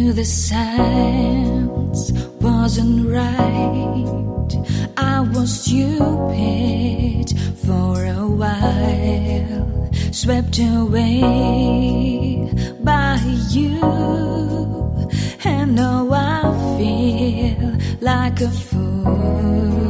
knew the signs wasn't right. I was stupid for a while, swept away by you, and now I feel like a fool.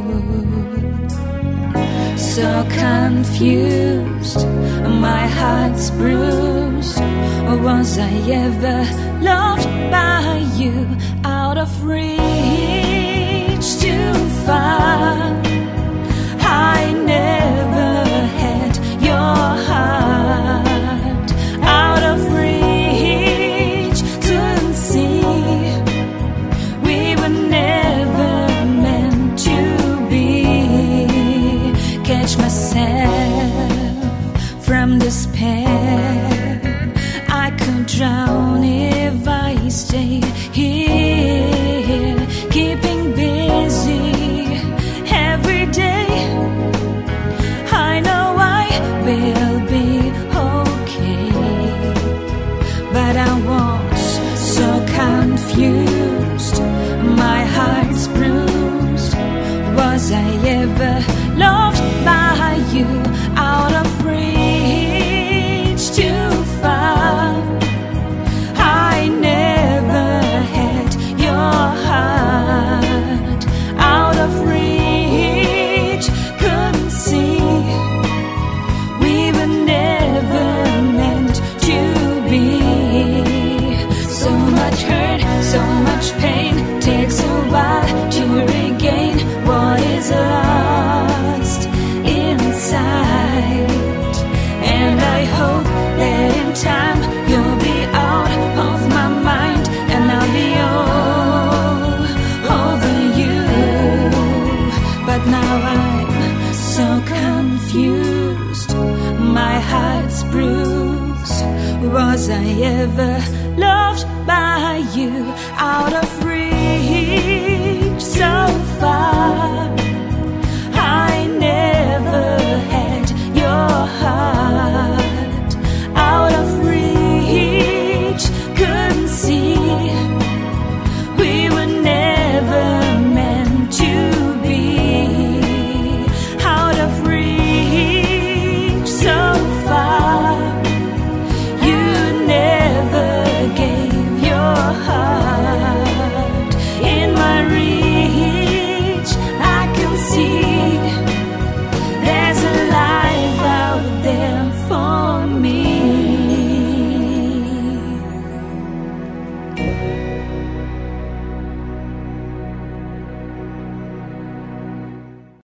So confused, my heart's bruised. Was I ever loved by you? Out of reach, too far. I never had your heart. Out of reach, to see we were never meant to be. Catch myself from despair. I could drown if I stay here, keeping busy every day. I know I will be okay, but I was so confused, my heart's bruised. Was I ever loved by you? Out of reach, too far. I never had your heart. Out of reach, couldn't see we were never meant to be. So much hurt, so much pain, takes a while to regain what is lost inside. And I hope that in time you'll be out of my mind, and I'll be all over you. But now I'm so confused, my heart's bruised. Was I ever loved by you? Out of reach, so far.